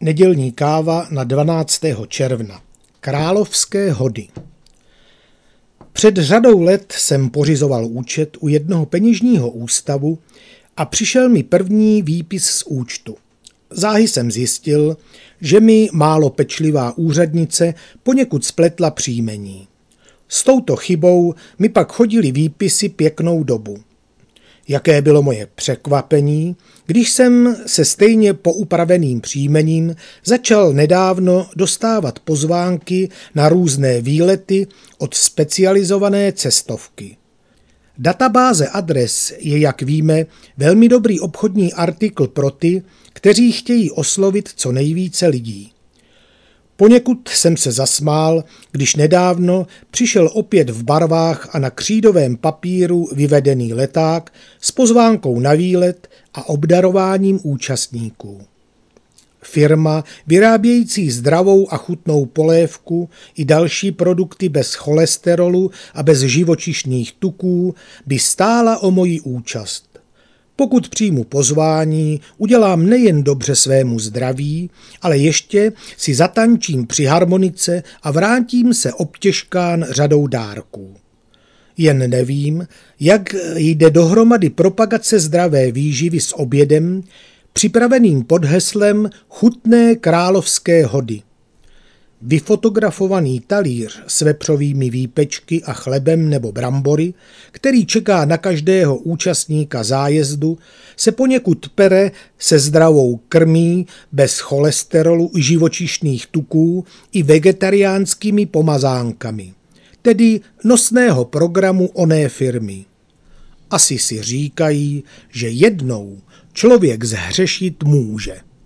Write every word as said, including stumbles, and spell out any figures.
Nedělní káva na dvanáctého června. Královské hody. Před řadou let jsem pořizoval účet u jednoho peněžního ústavu a přišel mi první výpis z účtu. Záhy jsem zjistil, že mi málo pečlivá úřadnice poněkud spletla příjmení. S touto chybou mi pak chodily výpisy pěknou dobu. Jaké bylo moje překvapení, když jsem se stejně poupraveným příjmením začal nedávno dostávat pozvánky na různé výlety od specializované cestovky. Databáze adres je, jak víme, velmi dobrý obchodní artikl pro ty, kteří chtějí oslovit co nejvíce lidí. Poněkud jsem se zasmál, když nedávno přišel opět v barvách a na křídovém papíru vyvedený leták s pozvánkou na výlet a obdarováním účastníků. Firma, vyrábějící zdravou a chutnou polévku i další produkty bez cholesterolu a bez živočišných tuků, by stála o moji účast. Pokud přijmu pozvání, udělám nejen dobře svému zdraví, ale ještě si zatančím při harmonice a vrátím se obtěžkán řadou dárků. Jen nevím, jak jde dohromady propagace zdravé výživy s obědem, připraveným pod heslem chutné královské hody. Vyfotografovaný talíř s vepřovými výpečky a chlebem nebo brambory, který čeká na každého účastníka zájezdu, se poněkud pere se zdravou krmí, bez cholesterolu, živočišných tuků i vegetariánskými pomazánkami, tedy nosného programu oné firmy. Asi si říkají, že jednou člověk zhřešit může.